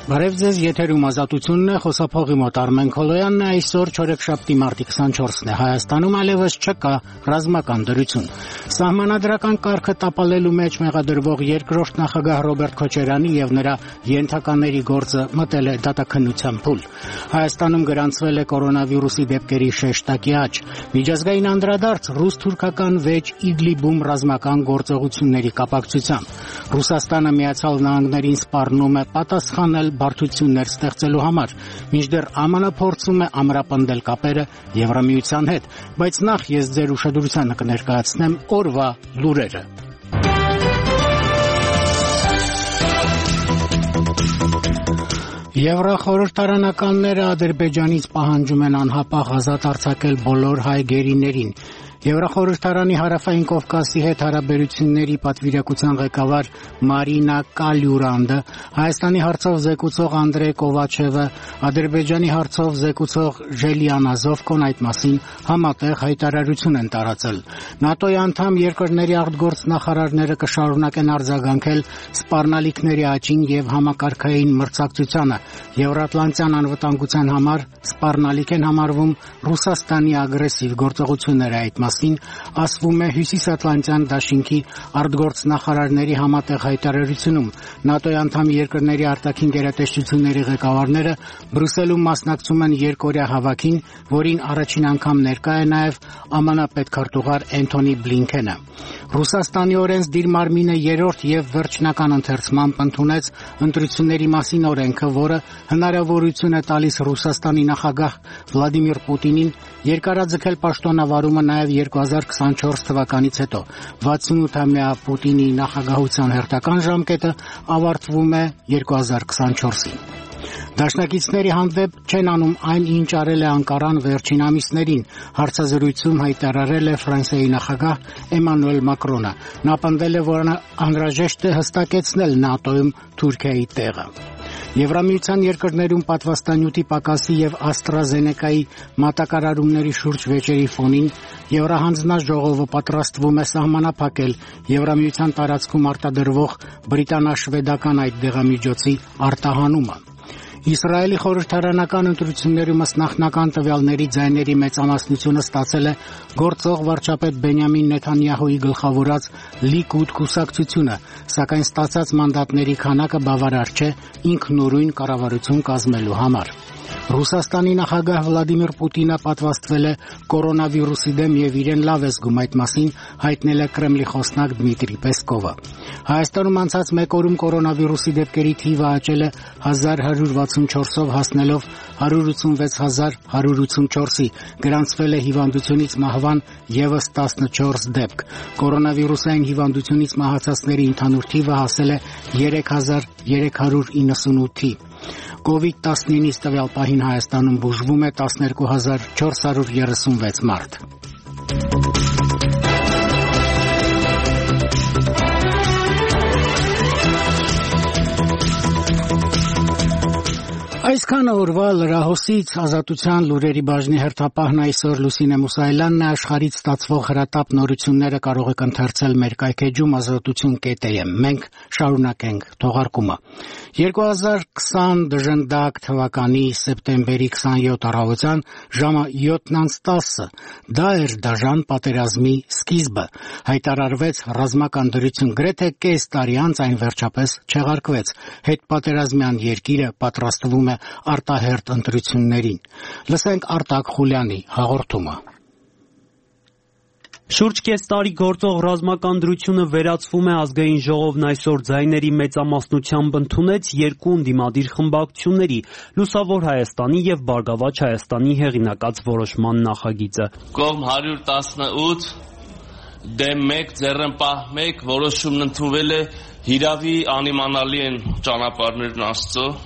Բարև ձեզ, եթերում Ազատությունն է, խոսափողի մոտ Արմեն Քոլոյանն է, այսօր չորեքշաբթի մարտի 24-ն է, Հայաստանում այլևս չկա ռազմական դրություն։ Սահմանադրական կարգը տապալելու մեջ մեղադրվող երկրորդ նախագահ Ռոբերտ Քոչարյանի եւ նրա ենթակաների գործը մտել է դատաքննության փուլ։ Հայաստանում գրանցվել է կորոնավիրուսի դեպքերի շեշտակի աճ։ Միջազգային անդրադարձ ռուս-թուրքական վեճ Իդլիբում ռազմական գործողությունների կապակցությամբ։ Ռուսաստանը Միացյալ Նահանգներին սպառնում է պատասխանել բարդություններ ստեղծելու համար, մինչդեռ ԱՄՆ փորձում է ամրապնդել կապերը Եվրամիության հետ, բայց նախ ես ձեր ուշադրությանը կներկայացնեմ օրվա լուրերը։ Եվրախորհրդարանականները Ադրբեջանից պահանջում են անհապաղ ազատ արձակել բոլոր հայ գերիներին։ Եվրախորհրդարանի Հարավային Կովկասի հետ հարաբերությունների պատվիրակության ղեկավար Մարինա Կալյուրանդը, Հայաստանի հարցով զեկուցող Անդրեյ Կովաչևը, Ադրբեջանի հարցով զեկուցող Ժելիան Ազովկոն այդ մասին համատեղ հայտարարություն են տարածել։ ՆԱՏՕ-ի անդամ երկրների արտգործնախարարները կշարունակեն արձագանքել սպառնալիքների աճին եւ համակարգային մրցակցությանը։ Եվրատլանտյան անվտանգության համար սպառնալիք են համարվում Ռուսաստանի ագրեսիվ գործողությունները այդ մասին ասվում է Հյուսիսատլանտյան դաշինքի արտգործնախարարների համատեղ հայտարարությունում։ ՆԱՏՕ-ի անդամ երկրների արտաքին գերատեսչությունների ղեկավարները Բրյուսելում մասնակցում են երկօրյա հավաքին, որին առաջին անգամ ներկա է նաև ԱՄՆ պետքարտուղար Էնթոնի Բլինքենը։ Ռուսաստանի օրենսդիր մարմինը երրորդ եւ վերջնական ընթերցմամբ ընդունեց ընտրությունների մասին օրենքը, որը հնարավորություն է տալիս Ռուսաստանի նախագահ Վլադիմիր Պուտինին երկարաձգել պաշտոնավարումը նաև 2024 թվականից հետո։ 68-ամյա Պուտինի նախագահության հերթական ժամկետը ավարտվում է 2024-ին։ Դաշնակիցների հանդեպ չեն անում այն, ինչ արել է Անկարան վերջին ամիսներին, հարցազրույցում հայտարարել է Ֆրանսիայի նախագահ Էմանուել Մակրոնը։ Նա պնդել է, որ անհրաժեշտ է հստակեցնել ՆԱՏՕ-ում Թուրքիայի տեղը։ Եվրամիության երկրներում պատվաստանյութի պակասի եւ AstraZeneca-ի մատակարարումների շուրջ վեճերի ֆոնին Եվրահանձնաժողովը պատրաստվում է սահմանափակել Եվրամիության տարածքում արտադրվող բրիտանա-շվեդական այդ դեղամիջոցի արտահանումը։ Իսրայելի խորհրդարանական ընտրություններում ըստ նախնական տվյալների ձայների մեծամասնությունը ստացել է գործող վարչապետ Բենյամին Նեթանյահուի գլխավորած Լիկուդ կուսակցությունը, սակայն ստացած մանդատների քանակը բավարար չէ ինքնուրույն կառավարություն կազմելու համար։ Ռուսաստանի նախագահ Վլադիմիր Պուտինը պատվաստվել է կորոնավիրուսի դեմ եւ իրեն լավ է զգում այդ մասին հայտնել է Կրեմլի խոսնակ Դմիտրի Պեսկովը։ Հայաստանում անցած մեկ օրում կորոնավիրուսի դեպքերի թիվը աճել է 1164-ով հասնելով 186184-ի, գրանցվել է հիվանդությունից մահվան եւս 14 դեպք։ Կորոնավիրուսային հիվանդությունից մահացածների ընդհանուր թիվը հասել է 3398-ի։ COVID-19-ից տվյալ պահին Հայաստանում բուժվում է 12436 մարդ։ Այսքանը օրվա լրահոսից Ազատության լուրերի բաժնի հերթապահն այսօր Լուսինե Մուսայելյանն է։ Աշխարհից ստացվող հրատապ նորությունները կարող եք ընթերցել մեր կայքեջում azatutun.am։ Մենք շարունակենք թողարկումը։ 2020 դժնդակ թվականի սեպտեմբերի 27 առավոտյան ժամը 7:10 դա էր դաժան պատերազմի սկիզբը։ Հայտարարվեց ռազմական դրություն, գրեթե կես տարի անց այն վերջապես չեղարկվեց։ Հետպատերազմյան երկիրը պատրաստվում է արտահերթ ընտրություններին։ Լսենք Արտակ Խուլյանի հաղորդումը։ Շուրջ կես տարի գործող ռազմական դրությունը վերացվում է, ազգային ժողովն այսօր ձայների մեծամասնությամբ ընդունեց երկու ընդդիմադիր խմբակցությունների՝ Լուսավոր Հայաստանի եւ Բարգավաճ Հայաստանի հեղինակած որոշման նախագիծը։ Կողմ 118, դեմ 1, ձեռնպահ 1 որոշումն ընդունվել է, հիրավի անիմանալի են ճանապարհներն Աստծո։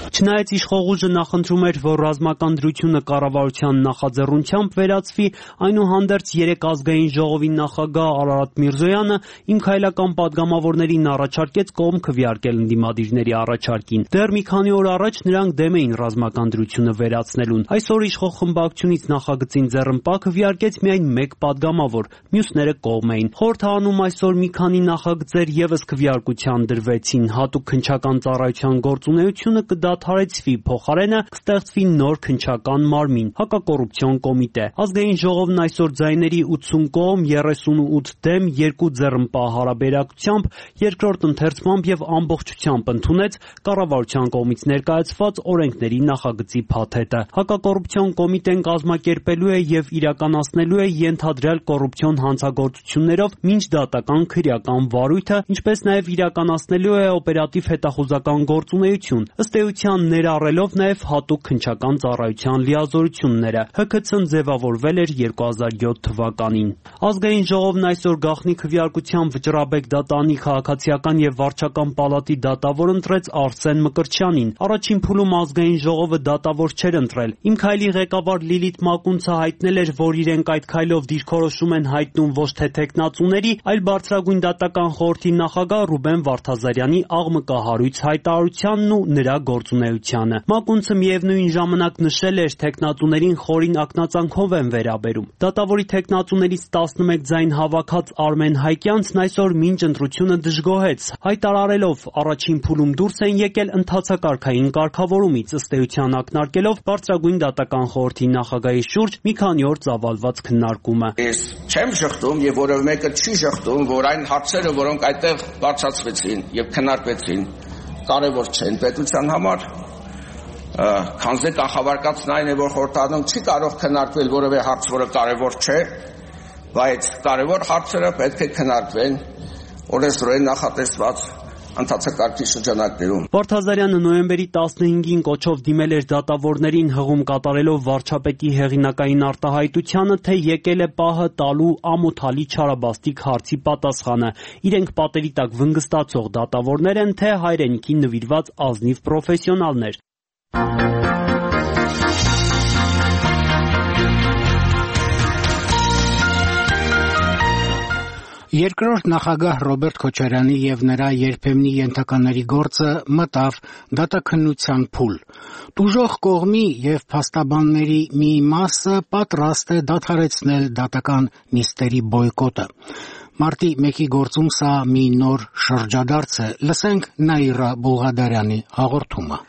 Չնայած իշխող ուժը նախընտրում էր, որ ռազմական դրությունը կառավարության նախաձեռնությամբ վերածվի, այնուհանդերձ երեք ազգային ժողովի նախագահ Արարատ Միրզոյանը իմ քայլական падգամավորներին առաջարկեց կողմ քվեարկել ընդդիմադիրների առաջարկին։ Դեռ մի քանի օր առաջ նրանք դեմ էին ռազմական դրությունը վերացնելուն։ Այսօր իշխող խմբակցությունից նախագծին ձեռնպա քվեարկեց միայն մեկ падգամավոր, մյուսները կողմ էին։ Խորհրդարանում այսօր մի քանի նախագծեր ևս քվեարկության դրվեցին։ Հատուկ քննչական ծառայության գործունեությունը կդադարեցվի, փոխարենը կստեղծվի նոր քննչական մարմին՝ հակակոռուպցիոն կոմիտե։ Ազգային ժողովն այսօր ձայների 80 կողմ, 38 դեմ, 2 ձեռնպա հարաբերակցությամբ երկրորդ ընթերցմամբ եւ ամբողջությամբ ընդունեց կառավարության կողմից ներկայացված օրենքների նախագծի փաթեթը։ Հակակոռուպցիոն կոմիտեն կազմակերպելու է եւ իրականացնելու է ենթադրյալ կոռուպցիոն հանցագործություններով մինչդատական քրեական վարույթը, ինչպես նաեւ իրականացնելու է օպերատիվ հետախուզական գործունեություն, ըստ էության ներառելով նաեւ հատուկ քննչական ծառայության լիազորությունները։ ՀՔՑ-ն ձևավորվել էր 2007 թվականին։ Ազգային ժողովն այսօր գաղտնի քվեարկությամբ Վճռաբեկ դատանի քաղաքացիական եւ վարչական պալատի դատավոր ընտրեց Արսեն Մկրտչյանին։ Առաջին փուլում ազգային ժողովը դատավոր չէր ընտրել։ Իմ քայլի ղեկավար Լիլիթ Մակունցը հայտնել էր, որ իրենք այդ քայլով դիրքորոշում են հայտնում ոչ թե տեխնացուների, այլ բարձրագույն դատական խորհրդի նախագահ Ռուբեն Վարդազարյանի աղմկահարույց հայտարարությանն ու նրա գործունեությանը։ Մակունցը միևնույն ժամանակ նշել էր, տեխնացուներին խորին ակնածանքով են վերաբերում։ Դատավորի տեխնացուներից 11 ձայն հավաքած Արմեն Հայկյանցն այսօր մինչ ընտրությունը դժգոհեց, հայտարարելով առաջին փուլում դուրս են եկել ընթացակարգային կարգավորումից, ըստ էության ակնարկելով բարձրագույն դատական խորհրդի նախագահի շուրջ մի քանի օր ծավալված քննարկումը։ Ես չեմ շղթում եւ որևէ մեկը չի շղթում, որ այն հարցերը, որոնք այդտեղ բարձրացվեցին եւ քննարկվեցին, կարևոր չեն պետության համար, քանզի կանխավարկածն այն է, որ խորհրդարանում չի կարող քննարկվել որևէ հարց, որը կարևոր չէ, բայց կարևոր հարցերը պետք է քննարկվեն օրենսդրորեն նախատեսված ընթացակարգի շրջանակներում։ Վարդազարյանը նոյեմբերի 15-ին կոչով դիմել էր դատավորներին, հղում կատարելով վարչապետի հեղինակային արտահայտությանը, թե եկել է պահը տալու ամոթալի չարաբաստիկ հարցի պատասխանը։ Իրենք պատերի տակ վնգստացող դատավորներ են, թե հայրենիքին նվիրված ազնիվ պրոֆեսիոնալներ։ Երկրորդ նախագահ Ռոբերտ Քոչարյանի եւ նրա երբեմնի ենթակաների գործը մտավ դատաքննության փուլ։ Տուժող կողմի եւ փաստաբանների մի մասը պատրաստ է դադարեցնել դատական նիստերի բոյկոտը։ Մարտի 1-ի գործում սա մի նոր շրջադարձ է։ Լսենք Նաիրա Բուղադարյանի հաղորդումը։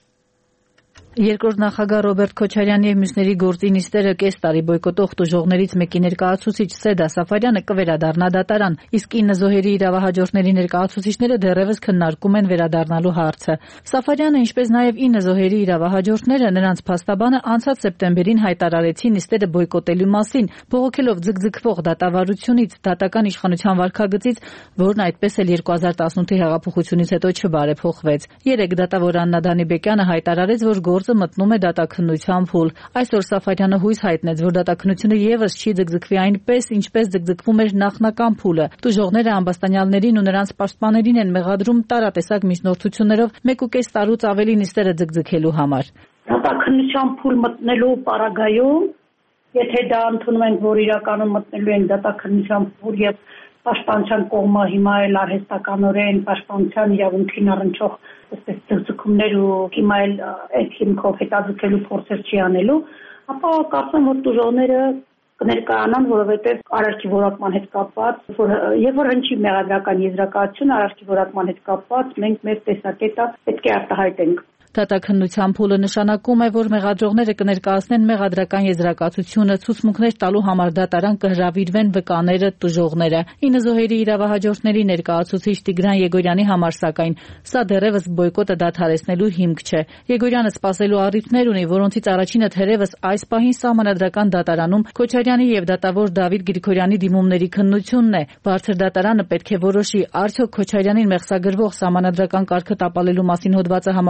Երկրորդ նախագահ Ռոբերտ Քոչարյանի եւ մյուսների գործի նիստերը կես տարի բոյկոտող տուժողներից մեկի ներկայացուցիչ Սեդա Սաֆարյանը կվերադառնա դատարան, իսկ 9 զոհերի իրավահաջորդների ներկայացուցիչները դեռևս քննարկում են վերադառնալու հարցը։ Սաֆարյանը, ինչպես նաեւ 9 զոհերի իրավահաջորդները, նրանց փաստաբանը անցած սեպտեմբերին հայտարարեցին նիստերը բոյկոտելու մասին, բողոքելով ձգձգվող դատավարությունից, դատական իշխանության վարքագծից, որն այդպես էլ 2018-ի հեղափոխությունից հետո չբարեփոխվեց։ Երեք դատավոր Աննա Դանիբեկյանը հայտարարեց, որ գործը մտնում է դատաքննության փուլ։ Այսօր Սաֆարյանը հույս հայտնեց, որ դատաքննությունը եւս չի ձգձգվի այնպես, ինչպես ձգձգվում էր նախնական փուլը։ Տուժողները ամբաստանյալներին ու նրանց պաշտպաններին են մեղադրում տարատեսակ միջնորդություններով 1.5 տարուց ավելի նիստերը ձգձգելու համար։ Դատաքննության փուլ մտնելու պարագայում, եթե դա ընդունում ենք, որ իրականում մտնելու են դատաքննության փուլ եւ պաշտպանության կողմը հիմա էլ արհեստականորեն պաշտպանության իրավունքին առնչող այսպես ձգձգումներ ու հիմա էլ այդ հիմքով հետաձգելու փորձեր չի անելու, ապա կարծում որ տուժողները կներկայանան, որովհետև արարքի որակման հետ կապված, երբ որ հնչի մեղադրական եզրակացություն արարքի որակման հետ կապված, մենք մեր տեսակետը պետք է արտահայտենք։ Դատաքննության փուլը նշանակում է, որ մեղադրողները կներկայացնեն մեղադրական եզրակացությունը, ցուցմունքներ տալու համար դատարան կհրավիրվեն վկաները, տուժողները։ 9 զոհերի իրավահաջորդների ներկայացուցիչ Տիգրան Եգորյանի համար սակայն սա դեռևս բոյկոտը դադարեցնելու հիմք չէ։ Եգորյանը սպասելու առիթներ ունի, որոնցից առաջինը թերևս այս պահին Սահմանադրական դատարանում Քոչարյանի եւ դատավոր Դավիթ Գրիգորյանի դիմումների քննությունն է։ Բարձր դատարանը պետք է որոշի, արդյոք Քոչարյանին մեղսագրվող Սահմանադրական կարգը տապալելու մասին հոդվածը համապատասխան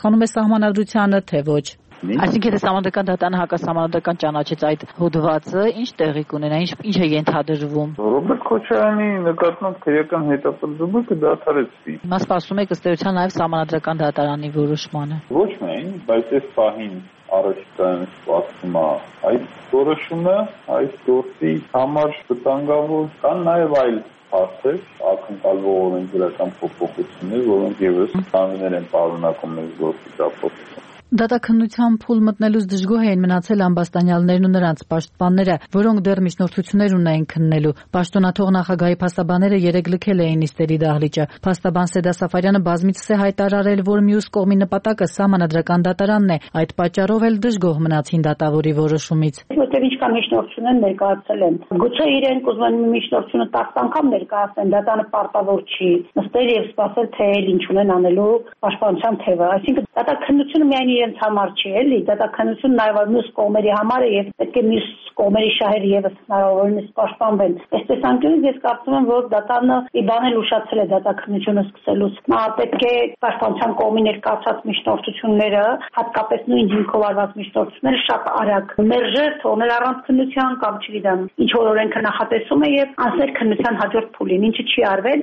պատասխանում է սահմանադրությանը, թե ոչ։ Այսինքն եթե սահմանադրական դատարանը հակասահմանադրական ճանաչեց այդ հոդվածը, ինչ տեղի կունենա, ինչ է ենթադրվում։ Ռոբերտ Քոչարյանի նկատմամբ քրեական հետապնդումը կդադարեցվի։ Հիմա սպասում եք ըստ էության նաև սահմանադրական դատարանի որոշմանը։ Ոչ միայն, բայց այս պահին առաջիկայում սպասվում է այդ որոշումը, այս գործի համար վտանգավոր կան նաև այլ հարցեր, ակնկալվող օրենսդրական փոփոխություններ, որոնք եւս կանգնել են պարունակում այս գործի կապով։ Դատաքննության փուլ մտնելուց դժգոհ էին մնացել ամբաստանյալներն ու նրանց պաշտպանները, որոնք դեռ միջնորդություններ ունեին քննելու։ Պաշտոնաթող նախագահի փաստաբանները երեկ լքել էին նիստերի դահլիճը։ Փաստաբան Սեդա Սաֆարյանը բազմիցս է հայտարարել, որ մյուս կողմի նպատակը սահմանադրական դատարանն է։ Այդ պատճառով էլ դժգոհ մնացին դատավորի որոշումից։ Որտեղ ինչքան միջնորդություններ ներկայացել են։ Գուցե իրենք ուզում են միջնորդությունը 10 անգամ ներկայացնեն, դատանը պարտավոր չի նստել եւ սպասել, թե ինչ ունեն անելու պաշտպանության թևը։ Այսինքն դատաքննությունը միայն իրենց համար չի, էլի, դատաքննությունը նաև մյուս կողմերի համար է եւ պետք է մյուս կողմերի շահերը եւս հնարավորինս պաշտպանվեն։ Այս տեսանկյունից ես կարծում եմ, որ դատանը ի բան էլ ուշացել է դատաքննությունը սկսելուց։ Նա պետք է պաշտպանության կողմի ներկայացած միջնորդությունները, հատկապես նույն հիմքով արված միջնորդությունները շատ արագ մերժել, թողնել առանց քննության կամ չգիտեմ, ինչ որ օրենքը նախատեսում է եւ անցնել քննության հաջորդ փուլին, ինչը չի արվել։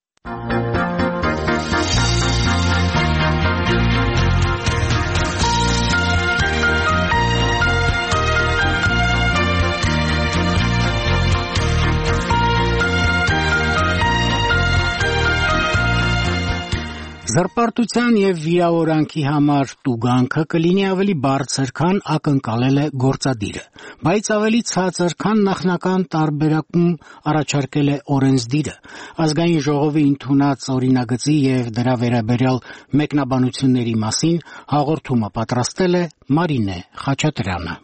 Զրպարտության եւ վիրավորանքի համար տուգանքը կլինի ավելի բարձր, քան ակնկալել է գործադիրը, բայց ավելի ցածր, քան նախնական տարբերակում առաջարկել է օրենսդիրը։ Ազգային ժողովի ընդունած օրինագծի եւ դրա վերաբերյալ մեկնաբանությունների մասին հաղորդումը պատրաստել է Մարինե Խաչատրյանը։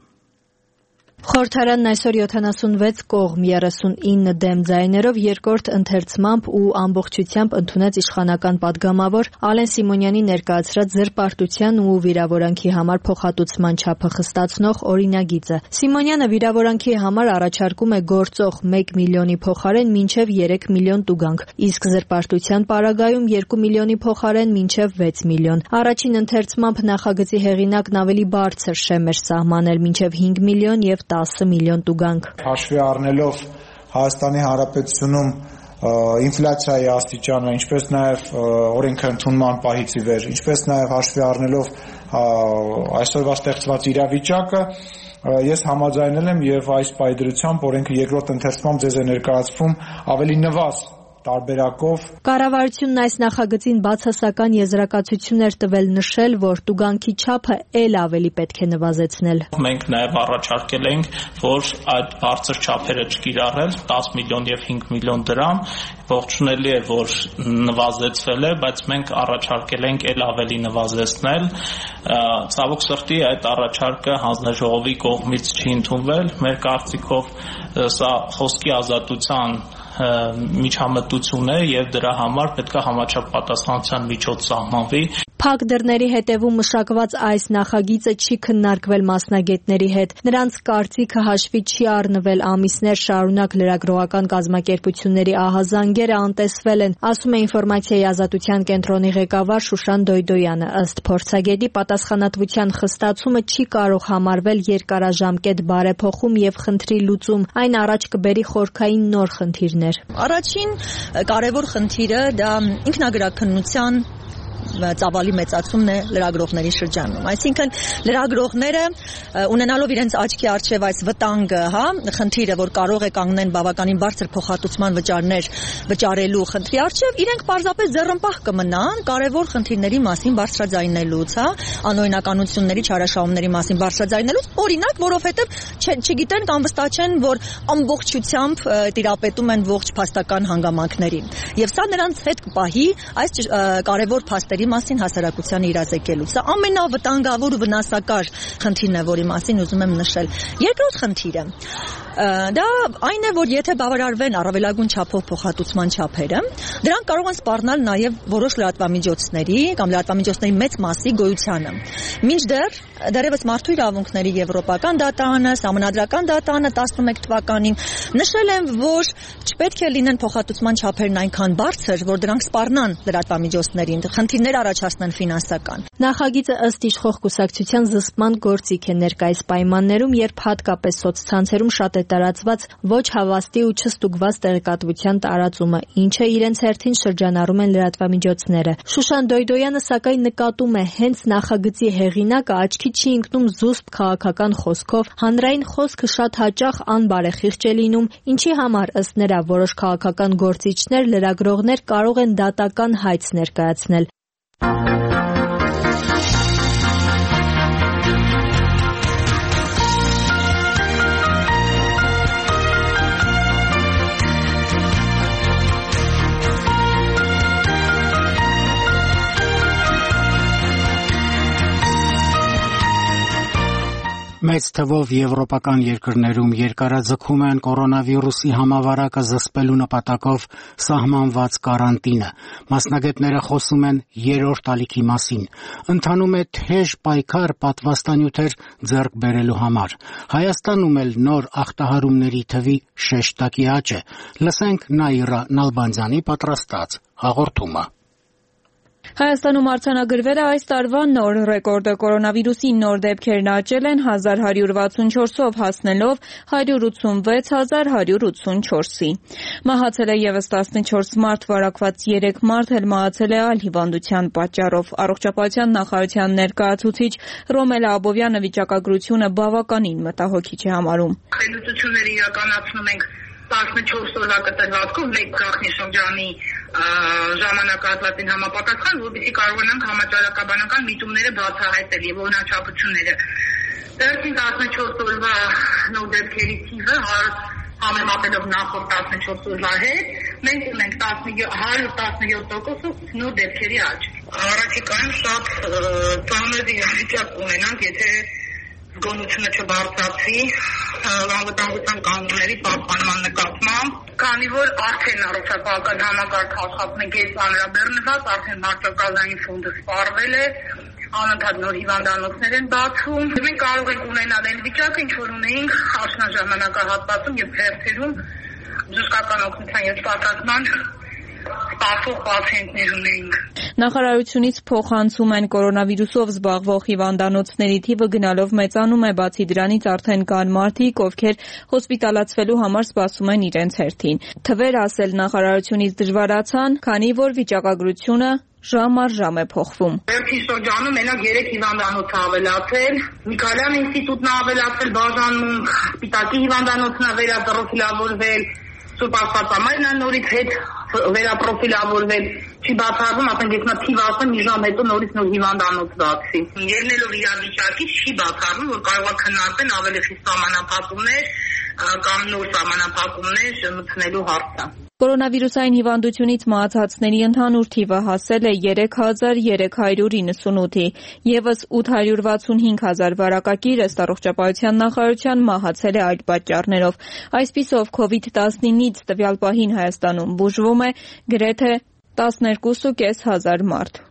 Խորհրդարանն այսօր 76 կողմ 39 դեմ ձայներով երկրորդ ընթերցմամբ ու ամբողջությամբ ընդունեց իշխանական падգամավոր Ալեն Սիմոնյանի ներկայացրած զրպարտության ու վիրավորանքի համար փոխհատուցման չափը խստացնող օրինագիծը։ Սիմոնյանը վիրավորանքի համար առաջարկում է գործող 1 միլիոնի փոխարեն մինչև 3 միլիոն տուգանք, իսկ զրպարտության պարագայում 2 միլիոնի փոխարեն մինչև 6 միլիոն։ Առաջին ընթերցմամբ նախագծի հեղինակն ավելի բարձր շեմ էր սահմանել մինչև 5 միլիոն եւ 10 միլիոն տուգանք։ Հաշվի առնելով Հայաստանի Հանրապետությունում ինֆլյացիայի աստիճանը, ինչպես նաև օրենքը ընդունման պահից ի վեր, ինչպես նաև հաշվի առնելով այսօրվա ստեղծված իրավիճակը, ես համաձայնել եմ եւ այս պայդրությամբ օրենքը երկրորդ ընթերցմամբ ձեզ է ներկայացվում ավելի նվազ տարբերակով։ Կառավարությունն այս նախագծին բացասական եզրակացություն էր տվել, նշել, որ տուգանքի չափը ել ավելի պետք է նվազեցնել։ Մենք նաև առաջարկել ենք, որ այդ բարձր չափերը չկիրառել 10 միլիոն եւ 5 միլիոն դրամ, ողջունելի է, որ նվազեցվել է, բայց մենք առաջարկել ենք ել ավելի նվազեցնել։ Ցավոք սրտի այդ առաջարկը հանձնաժողովի կողմից չի ընդունվել։ Մեր կարծիքով սա խոսքի ազատության միջամտություն է եւ դրա համար պետք է համաչափ պատասխանատվության միջոց սահմանվի։ Փակ դռների հետևում մշակված այս նախագիծը չի քննարկվել մասնագետների հետ։ Նրանց կարծիքը հաշվի չի առնվել, ամիսներ շարունակ լրագրողական կազմակերպությունների ահազանգերը անտեսվել են, ասում է ինֆորմացիայի ազատության կենտրոնի ղեկավար Շուշան Դոյդոյանը։ Ըստ փորձագետի պատասխանատվության խստացումը չի կարող համարվել երկարաժամկետ բարեփոխում եւ խնդրի լուծում, այն առաջ կբերի խորքային նոր խնդիրներ։ Առաջին կարևոր խնդիրը դա ինքնագրաքննության ծավալի մեծացումն է լրագրողների շրջանում։ Այսինքն լրագրողները ունենալով իրենց աչքի առջև այս վտանգը, խնդիրը, որ կարող է կանգնեն բավականին բարձր փոխհատուցման վճարներ վճարելու խնդրի առջև, իրենք պարզապես ձեռնպահ կմնան կարևոր խնդիրների մասին բարձրաձայնելուց, անօրինականությունների, չարաշահումների մասին բարձրաձայնելուց, օրինակ, որովհետև չգիտեն կամ վստահ չեն, որ ամբողջությամբ տիրապետում են ողջ փաստական հանգամանքներին։ Եվ սա նրանց հետ կպահի այս կարևոր փաստերի մասին հասարակության իրազեկելու։ Սա ամենավտանգավոր ու վնասակար խնդիրն է, որի մասին ուզում եմ նշել։ Երկրորդ խնդիրը դա այն է, որ եթե բավարարվեն առավելագույն չափով փոխհատուցման չափերը, դրանք կարող են սպառնալ նաև որոշ լրատվամիջոցների կամ լրատվամիջոցների մեծ մասի գոյությանը։ Մինչդեռ դեռևս մարդու իրավունքների եվրոպական դատարանը, սահմանադրական դատարանը 11 թվականին նշել են, որ չպետք է լինեն փոխհատուցման չափերն այնքան բարձր, որ դրանք սպառնան լրատվամիջոցներին։ Խնդիրները խնդիրներ առաջացնեն ֆինանսական։ Նախագիծը ըստ իշխող կուսակցության զսպման գործիք է ներկայիս պայմաններում, երբ հատկապես սոցցանցերում շատ է տարածված ոչ հավաստի ու չստուգված տեղեկատվության տարածումը, ինչը իրենց հերթին շրջանառում են լրատվամիջոցները։ Շուշան Դոյդոյանը սակայն նկատում է, հենց նախագծի հեղինակը աչքի չի ընկնում զուսպ քաղաքական խոսքով, հանրային խոսքը շատ հաճախ անբարեխիղճ է լինում, ինչի համար ըստ նրա որոշ քաղաքական գործիչներ, լրագրողներ կարող են դատական հայց ներկայացնել։ Մեծ թվով եվրոպական երկրներում երկարաձգում են կորոնավիրուսի համավարակը զսպելու նպատակով սահմանված կարանտինը։ Մասնագետները խոսում են երրորդ ալիքի մասին։ Ընթանում է թեժ պայքար պատվաստանյութեր ձեռք բերելու համար։ Հայաստանում էլ նոր ախտահարումների թվի շեշտակի աճ է։ Լսենք Նաիրա Նալբանդյանի պատրաստած հաղորդումը։ Հայաստանում արձանագրվել է այս տարվա նոր ռեկորդը։ Կորոնավիրուսի նոր դեպքերն աճել են 1164-ով հասնելով 186184-ի։ Մահացել է ևս 14 մարդ, վարակված 3 մարդ էլ մահացել է այլ հիվանդության պատճառով։ Առողջապահության նախարարության ներկայացուցիչ Ռոմելա Աբովյանը վիճակագրությունը բավականին մտահոգիչ է համարում։ Խելացությունները իրականացնում ենք 14 օրվա կտրվածքով մեկ գաղտնի շրջանի ժամանակահատվածին համապատասխան, որպեսզի կարողանանք համաճարակաբանական միտումները բացահայտել եւ օրինաչափությունները։ Վերջին 14 օրվա նոր դեպքերի թիվը համեմատելով նախորդ 14 օրվա հետ, մենք ունենք 117% նոր դեպքերի աճ։ Առաջիկայում շատ ծանր իրավիճակ ունենանք, եթե զգոնությունը չբարձրացվի անվտանգության կանոնների պահպանման նկատմամբ, քանի որ արդեն առողջապահական համակարգը աշխատում է գերծանրաբեռնված, արդեն մարտակազային ֆոնդը սպառվել է, անընդհատ նոր հիվանդանոցներ են բացվում։ Մենք կարող ենք ունենալ այն վիճակը, ինչ որ ունեինք աշնաժամանակահատվածում եւ հերթերում բժշկական օգնության եւ սպասարկման սպասող պացիենտներ ունեինք։ Նախարարությունից փոխանցում են կորոնավիրուսով զբաղվող հիվանդանոցների թիվը գնալով մեծանում է, բացի դրանից արդեն կան մարդիկ, ովքեր հոսպիտալացվելու համար սպասում են իրենց հերթին։ Թվեր ասել նախարարությունից դժվարացան, քանի որ վիճակագրությունը ժամ առ ժամ է փոխվում։ Վերջին շրջանում մենակ 3 հիվանդանոց ավելացել, Միքայելյան ինստիտուտն ավելացել, բաժանում, Սպիտակի հիվանդանոցն է վերապրոֆիլավորվել, Սուրբ Աստվածամայրն նորից հետ վերապրոֆիլավորվել, չի բացառվում, ասենք ես նա թիվ ասեմ, մի ժամ հետո նորից նոր հիվանդանոց բացի։ Ելնելով իրավիճակից չի բացառվում, որ կարող է քննարկեն ավելի խիստ սահմանափակումներ կամ նոր սահմանափակումներ մտցնելու հարցը։ Կորոնավիրուսային հիվանդությունից մահացածների ընդհանուր թիվը հասել է 3398-ի, ևս 865,000 վարակագիր ըստ առողջապահության նախարարության մահացել է այլ պատճառներով։ Այսպիսով COVID-19-ից տվյալ պահին Հայաստանում բուժվում է գրեթե 12,500 մարդ։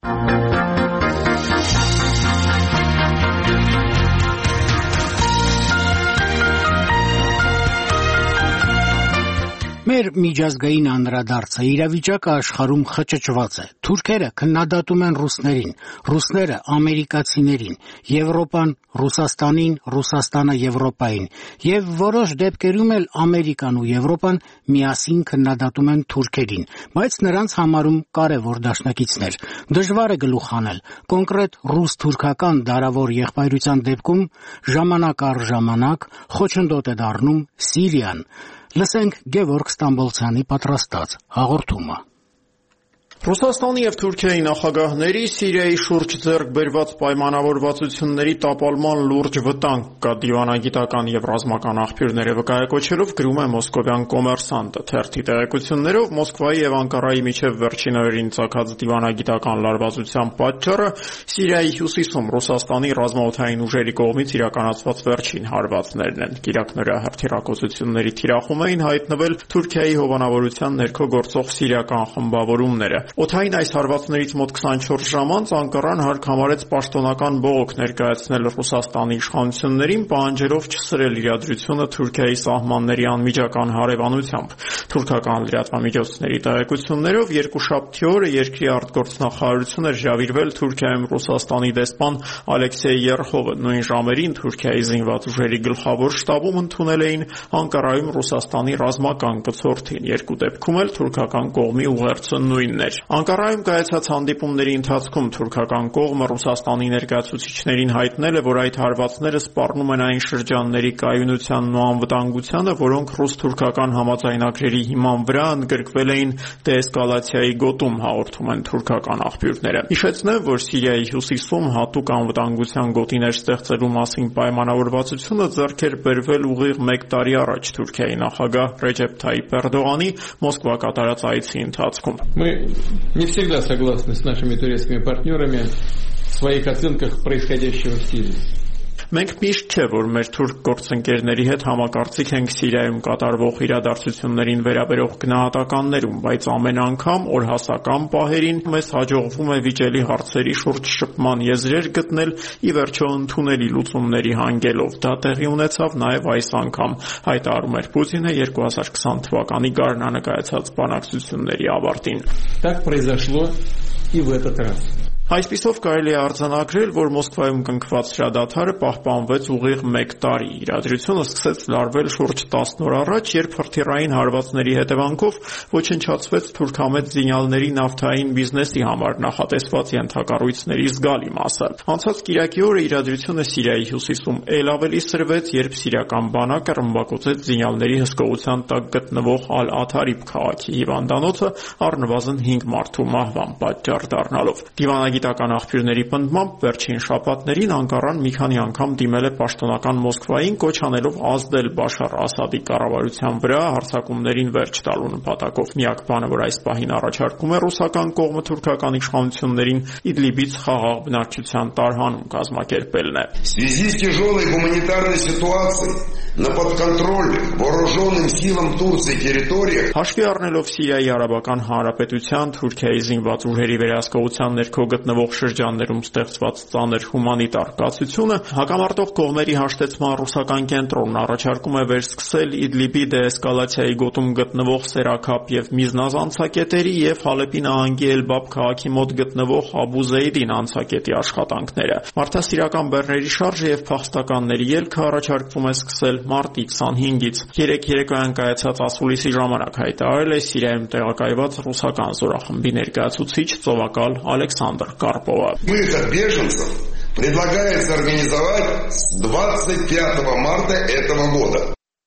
Մեր միջազգային անդրադարձը իրավիճակը աշխարհում խճճված է։ Թուրքերը քննադատում են ռուսներին, ռուսները ամերիկացիներին, Եվրոպան Ռուսաստանին, Ռուսաստանը Եվրոպային, եւ որոշ դեպքերում էլ Ամերիկան ու Եվրոպան միասին քննադատում են թուրքերին, բայց նրանց համարում կարևոր դաշնակիցներ։ Դժվար է գլուխ հանել։ Կոնկրետ ռուս-թուրքական դարավոր եղբայրության դեպքում ժամանակ առ ժամանակ խոչընդոտ է դառնում Սիրիան։ Լսենք Գևորգ Ստամբոլցյանի պատրաստած հաղորդումը։ Ռուսաստանի եւ Թուրքիայի նախագահների Սիրիայի շուրջ ձեռք բերված պայմանավորվածությունների տապալման լուրջ վտանգ կա դիվանագիտական եւ ռազմական աղբյուրները վկայակոչելով գրում է մոսկովյան Կոմերսանտը։ Թերթի տեղեկություններով Մոսկվայի եւ Անկարայի միջև վերջին օրերին ցակած դիվանագիտական լարվածության պատճառը Սիրիայի հյուսիսում Ռուսաստանի ռազմաօդային ուժերի կողմից իրականացված վերջին հարվածներն են։ Գիրակները հրթիռակոծությունների թիրախում էին հայտնվել Թուրքիայի հովանավորության ներքո գործող սիրիական խմբավորումները։ Օդային այս հարվածներից մոտ 24 ժամ անց Անկարան հարկ համարեց պաշտոնական բողոք ներկայացնել Ռուսաստանի իշխանություններին, պահանջելով չսրել իրադրությունը Թուրքիայի սահմանների անմիջական հարևանությամբ։ Թուրքական լրատվամիջոցների տեղեկություններով երկուշաբթի օրը երկրի արտգործնախարարությունը հրավիրվել Թուրքիայում Ռուսաստանի դեսպան Ալեքսեյ Երխովը։ Նույն ժամերին Թուրքիայի զինված ուժերի գլխավոր շտաբում ընդունել էին Անկարայում Ռուսաստանի ռազմական կցորդին։ Երկու դեպքում էլ թուրքական կողմի ուղերձը նույնն էր։ Անկարայում կայացած հանդիպումների ընթացքում թուրքական կողմը Ռուսաստանի ներկայացուցիչներին հայտնել է, որ այդ հարվածները սպառնում են այն շրջանների կայունությանն ու անվտանգությանը, որոնք ռուս-թուրքական համաձայնագրերի հիման վրա ընդգրկվել էին դեէսկալացիայի գոտում, հաղորդում են թուրքական աղբյուրները։ Հիշեցնեմ, որ Սիրիայի հյուսիսում հատուկ անվտանգության գոտիներ ստեղծելու մասին պայմանավորվածությունը ձեռք էր բերվել ուղիղ 1 տարի առաջ Թուրքիայի նախագահ Ռեջեփ Թայիփ Էրդողանի Մոսկվա կատարած այցի ընթացքում։ Мы не всегда согласны с нашими турецкими партнерами в своих оценках происходящего в Сирии. Մենք միշտ չէ, որ մեր թուրք գործընկերների հետ համակարծիք ենք Սիրիայում կատարվող իրադարձություններին վերաբերող գնահատականներում, բայց ամեն անգամ օրհասական պահերին մեզ հաջողվում է վիճելի հարցերի շուրջ շփման եզրեր գտնել, ի վերջո ընդունելի լուծումների հանգելով։ Դա տեղի ունեցավ նաև այս անգամ, հայտարարում էր Պուտինը 2020 թվականի գարնանը կայացած բանակցությունների ավարտին։ Так произошло и в этот раз. Այսպիսով կարելի է արձանագրել, որ Մոսկվայում կնքված հրադադարը պահպանվեց ուղիղ 1 տարի։ Իրադրությունը սկսեց լարվել շուրջ 10 օր առաջ, երբ հրթիռային հարվածների հետևանքով ոչնչացվեց թուրքամետ զինյալների նավթային բիզնեսի համար նախատեսված ենթակառույցների զգալի մասը։ Անցած կիրակի օրը իրադրությունը Սիրիայի հյուսիսում էլ ավելի սրվեց, երբ սիրիական բանակը ռմբակոծեց զինյալների հսկողության տակ գտնվող Ալ-Աթարիբ քաղաքի հիվանդանոցը, առնվազն 5 մարդու մահվան պատճառ դառնալով։ Գիտական աղբյուրների պնդմամբ վերջին շաբաթներին Անկարան մի քանի անգամ դիմել է պաշտոնական Մոսկվային, կոչ անելով ազդել Բաշար Ասադի կառավարության վրա հարձակումներին վերջ տալու նպատակով։ Միակ բանը, որ այս պահին առաջարկում է ռուսական կողմը թուրքական իշխանություններին, Իդլիբից խաղաղ բնակչության տարհանում կազմակերպելն է։ В связи с тяжелой гуманитарной ситуацией на подконтрольных вооруженным силам Турции территориях Հաշվի առնելով Սիրիայի Արաբական Հանրապետության Թուրքիայի զինված ուժերի վերահսկողության ներքո գտնվող շրջաններում ստեղծված ծանր հումանիտար կացությունը, հակամարտող կողմերի հաշտեցման ռուսական կենտրոնն առաջարկում է վերսկսել Իդլիբի դեէսկալացիայի գոտում գտնվող Սերաքապ եւ Միզնազ անցակետերի եւ Հալեպի նահանգի Էլբաբ քաղաքի մոտ գտնվող Աբու Զեյդին անցակետի աշխատանքները։ Մարդասիրական բեռների շարժը եւ փախստականների ելքը առաջարկվում է սկսել մարտի 25-ից։ Երեկոյան կայացած ասուլիսի ժամանակ հայտարարել է Սիրիայում տեղակայված ռուսական զորախմբի ներկայացուցիչ ծովակալ Ալեքսանդր Կարպովը։ Выход беженцев предлагается организовать с 25 марта этого года.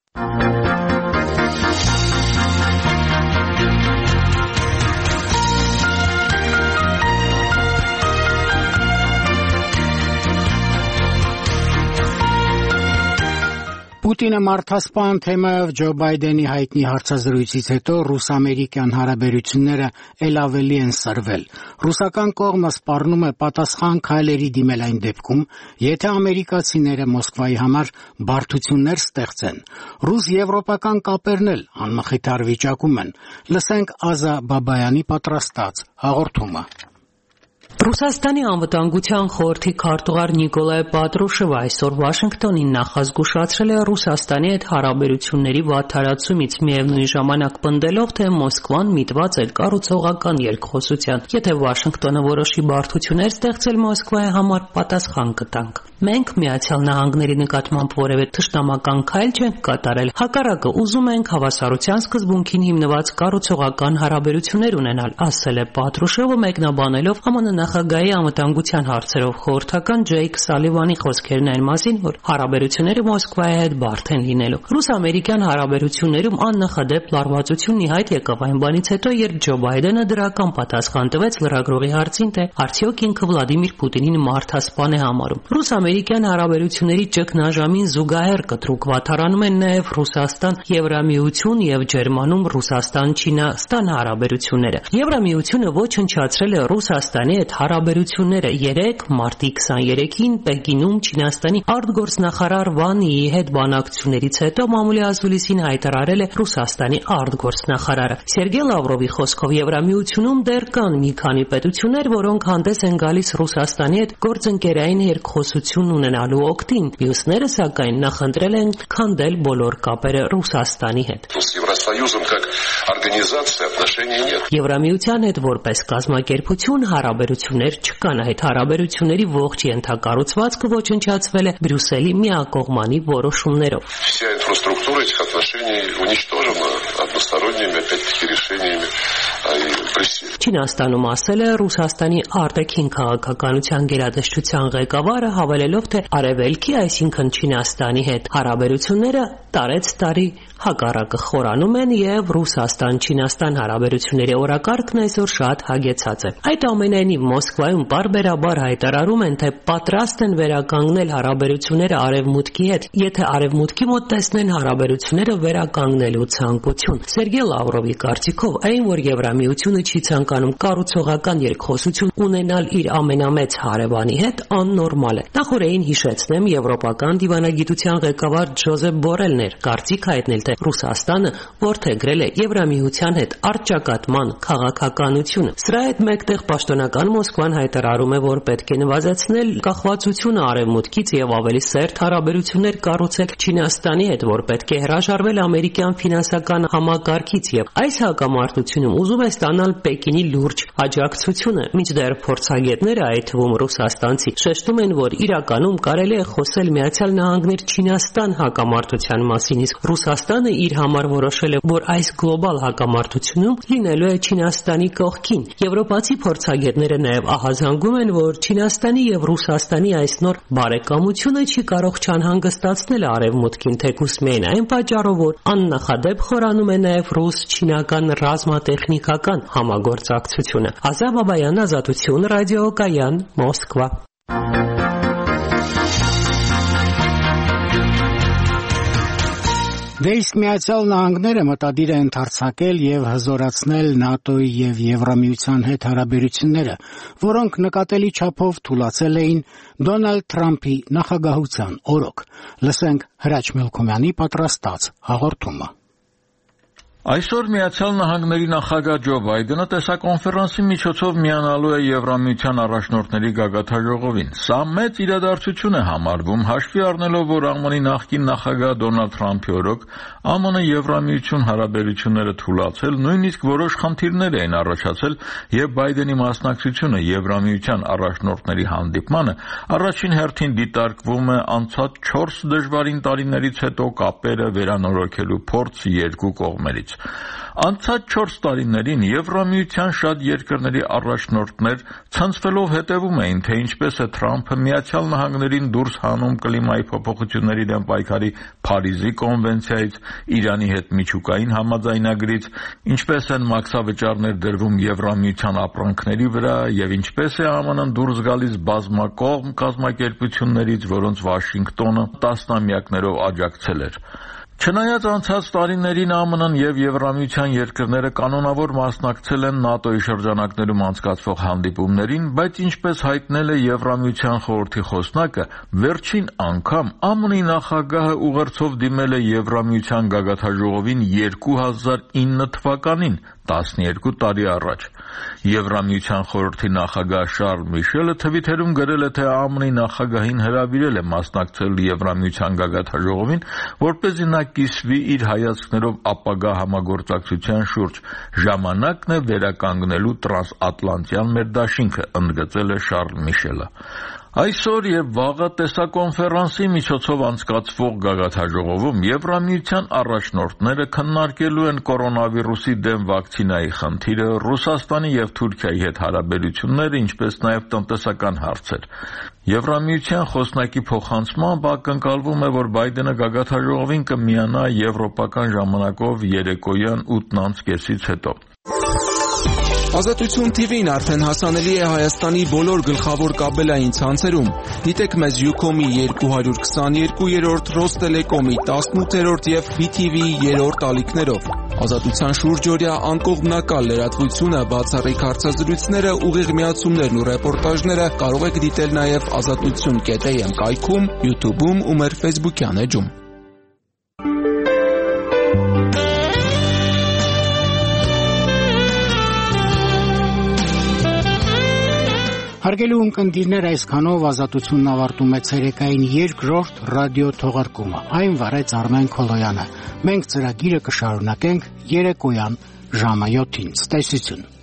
Պուտինը մարդասպան թեմայով Ջո Բայդենի հայտնի հարցազրույցից հետո ռուս-ամերիկյան հարաբերությունները ել ավելի են սրվել։ Ռուսական կողմը սպառնում է պատասխան քայլերի դիմել այն դեպքում, եթե ամերիկացիները Մոսկվայի համար բարդություններ ստեղծեն։ Ռուս-եվրոպական կապերն էլ անմխիթար վիճակում են։ Լսենք Ազա Բաբայանի պատրաստած հաղորդումը։ Ռուսաստանի անվտանգության խորհրդի քարտուղար Նիկոլայ Պատրուշևը այսօր Վաշինգտոնին նախազգուշացրել է Ռուսաստանի հետ հարաբերությունների վատթարացումից, միևնույն ժամանակ պնդելով, թե Մոսկվան միտված է կառուցողական երկխոսության։ Եթե Վաշինգտոնը որոշի բարդություններ ստեղծել Մոսկվայի համար, պատասխան կտանք։ Մենք Միացյալ Նահանգների նկատմամբ որևէ թշնամական քայլ չենք կատարել։ Հակառակը, ուզում ենք հավասարության սկզբունքին հիմնված կառուցողական հարաբերություններ ունենալ, ասել է Պատրուշևը, մեկնաբանելով ԱՄՆ նախագահի անվտանգության հարցերով խորհրդական Ջեյք Սալիվանի խոսքերն այն մասին, որ հարաբերությունները Մոսկվայի հետ բարդ են լինելու։ Ռուս-ամերիկյան հարաբերություններում աննախադեպ լարվածությունն ի հայտ եկավ այն բանից հետո, երբ Ջո Բայդենը դրական պատասխան տվեց լրագրողի հարցին, թե արդյոք ինքը Վլադիմիր Պուտինին մարդասպան է համարում։ Ռուս-ամերիկյան հարաբերությունների ճգնաժամին զուգահեռ կտրուկ վատթարանում են նաև Ռուսաստան, Եվրամիություն եւ Ջերմանում Ռուսաստան-Չինաստան հարաբերությունները։ Եվրամիությունը ոչնչացրել է Ռուսաստանի հետ հարաբերությունները։ 3 մարտի 23-ին Պեկինում Չինաստանի արտգործնախարար Վան Յիի հետ բանակցություններից հետո մամուլի ազդուլիսին հայտարարել է Ռուսաստանի արտգործնախարարը։ Սերգեյ Լավրովի խոսքով Եվրամիությունում դեռ կան մի քանի պետություններ, որոնք հանդես են գալիս Ռուսաստանի հետ գործընկերային երկխոսություն ունենալու օգտին։ Մյուսները, սակայն, նախընտրել են քանդել բոլոր կապերը Ռուսաստանի հետ։ Եվրամիության հետ որպես կազմակերպություն հարաբերություններ չկան։ Այդ հարաբերությունների ողջ ենթակառուցվածքը ոչնչացվել է Բրյուսելի միակողմանի որոշումներով։ Չինաստանում ասել է Ռուսաստանի արտաքին քաղաքականության գերատեսչության ղեկավարը, հավելելով, թե Արևելքի, այսինքն Չինաստանի հետ հարաբերությունները տարեցտարի հակառակը խորանում են եւ Ռուսաստան-Չինաստան հարաբերությունների օրակարգն այսօր շատ հագեցած է։ Այդ ամենայնիվ Մոսկվայում պարբերաբար հայտարարում են, թե պատրաստ են վերականգնել հարաբերությունները Արևմուտքի հետ, եթե Արևմուտքի մոտ տեսնեն հարաբերությունները վերականգնելու ցանկություն։ Սերգեյ Լավրովի կարծիքով, այն, որ Եվրամիությունը չի ցանկանում կառուցողական երկխոսություն ունենալ իր ամենամեծ հարևանի հետ, աննորմալ է։ Նախորդին հիշեցնեմ, եվրոպական դիվանագիտության ղեկավար Ջոզեփ Բորելն էր կարծիք հայտնել, թե Ռուսաստանը որդեգրել է Եվրամիության հետ առճակատման քաղաքականությունը։ Սրա հետ մեկտեղ պաշտոնական Մոսկվան հայտարարում է, որ պետք է նվազեցնել կախվածությունը Արևմուտքից եւ ավելի սերտ հարաբերություններ կառուցել Չինաստանի հետ, որ պետք է հրաժարվել ամերիկյան ֆինանսական համակարգից եւ այս հակամարտությունում ուզում է ստանալ Պեկինի լուրջ աջակցությունը։ Մինչդեռ փորձագետները, այդ թվում ռուսաստանցի, շեշտում են, որ իրականում կարելի է խոսել Միացյալ Նահանգներ-Չինաստան հակամարտության մասին, իսկ Ռուսաստանը իր համար որոշել է, որ այս գլոբալ հակամարտությունում լինելու է Չինաստանի կողքին։ Եվրոպացի փորձագետները նաև ահազանգում են, որ Չինաստանի եւ Ռուսաստանի այս նոր բարեկամությունը չի կարող չանհանգստացնել Արևմուտքին, թեկուզ միայն այն պատճառով, որ աննախադեպ խորանում է նաև ռուս-չինական ռազմատեխնիկական համագործակցությունը։ Ազա Բաբայան, Ազատություն, Ռադիոկայան, Մոսկվա։ Դե իսկ Միացյալ Նահանգները մտադիր է ընդարձակել եւ հզորացնել ՆԱՏՕ-ի եւ Եվրամիության հետ հարաբերությունները, որոնք նկատելի չափով թուլացել էին Դոնալդ Թրամփի նախագահության օրոք։ Լսենք Հրաչ Մելքոմյանի պատրաստած հաղորդումը։ Այսօր Միացյալ Նահանգների նախագահ Ջո Բայդենը տեսակոնֆերանսի միջոցով միանալու է Եվրամիության առաջնորդների գագաթնաժողովին։ Սա մեծ իրադարձություն է համարվում, հաշվի առնելով, որ ԱՄՆ-ի նախկին նախագահ Դոնալդ Թրամփի օրոք ԱՄՆ Եվրամիություն հարաբերությունները թուլացել, նույնիսկ որոշ խնդիրներ էին առաջացել, եւ Բայդենի մասնակցությունը Եվրամիության առաջնորդների հանդիպմանը առաջին հերթին դիտարկվում է անցած 4 դժվարին տարիներից հետո կապերը վերանորոգելու փորձ երկու կողմերից։ Անցած 4 տարիներին Եվրամիության շատ երկրների առաջնորդներ ցնցվելով հետևում էին, թե ինչպես է Թրամփը Միացյալ Նահանգներին դուրս հանում կլիմայի փոփոխությունների դեմ պայքարի Փարիզի կոնվենցիայից, Իրանի հետ միջուկային համաձայնագրից, ինչպես են մաքսավճարներ դրվում Եվրամիության ապրանքների վրա եւ ինչպես է ԱՄՆ-ն դուրս գալիս բազմակողմ կազմակերպություններից, որոնց Վաշինգտոնը տասնամյակներով աջակցել էր։ Չնայած անցած տարիներին ԱՄՆ-ն եւ Եվրամիության երկրները կանոնավոր մասնակցել են ՆԱՏՕ-ի շրջանակներում անցկացվող հանդիպումներին, բայց ինչպես հայտնել է Եվրամիության խորհրդի խոսնակը, վերջին անգամ ԱՄՆ-ի նախագահը ուղերձով դիմել է Եվրամիության գագաթնաժողովին 2009 թվականին, 12 տարի առաջ։ Եվրամիության խորհրդի նախագահ Շարլ Միշելը թվիթերում գրել է, թե ԱՄՆ-ի նախագահին հրավիրել է մասնակցել Եվրամիության գագաթնաժողովին, որպեսզի նա կիսվի իր հայացքներով ապագա համագործակցության շուրջ։ Ժամանակն է վերականգնելու տրանսատլանտյան մեր դաշինքը, ընդգծել է Շարլ Միշելը։ Այսօր եւ վաղը տեսակոնֆերանսի միջոցով անցկացվող գագաթնաժողովում Եվրամիության առաջնորդները քննարկելու են կորոնավիրուսի դեմ վակցինայի խնդիրը, Ռուսաստանի եւ Թուրքիայի հետ հարաբերությունները, ինչպես նաեւ տնտեսական հարցեր։ Եվրամիության խոսնակի փոխանցմամբ ակնկալվում է, որ Բայդենը գագաթնաժողովին կմիանա եվրոպական ժամանակով երեկոյան 8:30-ից հետո։ Ազատություն TV-ն արդեն հասանելի է Հայաստանի բոլոր գլխավոր կաբելային ցանցերում։ Դիտեք մեզ Ucom-ի 222-րդ, Rostellecom-ի 18-րդ եւ BTV-ի 3-րդ ալիքներով։ Ազատության շուրջօրյա անկողմնակալ լրատվությունը, բացառիկ հարցազրույցները, ուղիղ միացումներն ու ռեպորտաժները կարող եք դիտել նաև azatutsun.am կայքում, YouTube-ում ու մեր Facebook-յան էջում։ Հարգելի ունկնդիրներ, այսքանով Ազատությունն ավարտում է ցերեկային երկրորդ ռադիո թողարկումը։ Այն վարեց Արմեն Քոլոյանը։ Մենք ծրագիրը կշարունակենք երեկոյան ժամը 7-ին։ Ցտեսություն։